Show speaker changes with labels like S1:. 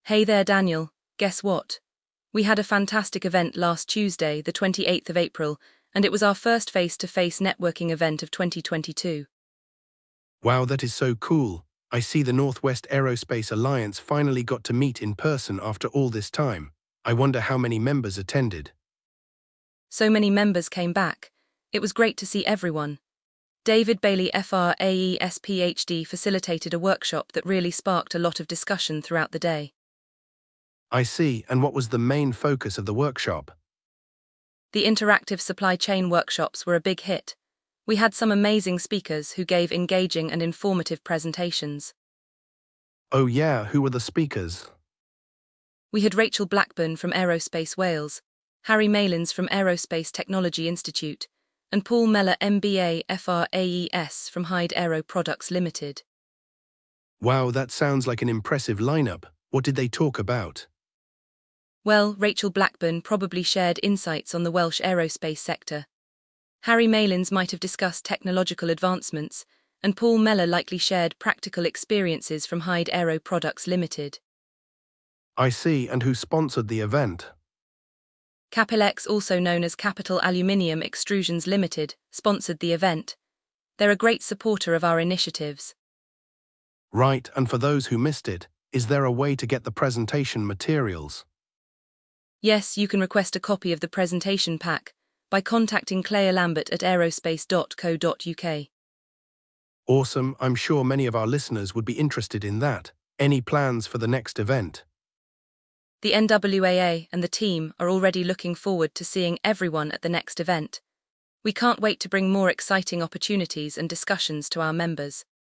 S1: Hey there, Daniel. Guess what? We had a fantastic event last Tuesday, the 28th of April, and it was our first face-to-face networking event of 2022.
S2: Wow, that is so cool. I see the Northwest Aerospace Alliance finally got to meet in person after all this time. I wonder how many members attended.
S1: So many members came back. It was great to see everyone. David Bailey FRAES PhD facilitated a workshop that really sparked a lot of discussion throughout the day.
S2: I see, and what was the main focus of the workshop?
S1: The interactive supply chain workshops were a big hit. We had some amazing speakers who gave engaging and informative presentations.
S2: Oh yeah, who were the speakers?
S1: We had Rachel Blackburn from Aerospace Wales, Harry Malins from Aerospace Technology Institute, and Paul Meller MBA FRAES from Hyde Aero Products Limited.
S2: Wow, that sounds like an impressive lineup. What did they talk about?
S1: Well, Rachel Blackburn probably shared insights on the Welsh aerospace sector. Harry Malins might have discussed technological advancements, and Paul Meller likely shared practical experiences from Hyde Aero Products Limited.
S2: I see, and who sponsored the event?
S1: Capilex, also known as Capital Aluminium Extrusions Limited, sponsored the event. They're a great supporter of our initiatives.
S2: Right, and for those who missed it, is there a way to get the presentation materials?
S1: Yes, you can request a copy of the presentation pack by contacting Claire Lambert at aerospace.co.uk.
S2: Awesome, I'm sure many of our listeners would be interested in that. Any plans for the next event?
S1: The NWAA and the team are already looking forward to seeing everyone at the next event. We can't wait to bring more exciting opportunities and discussions to our members.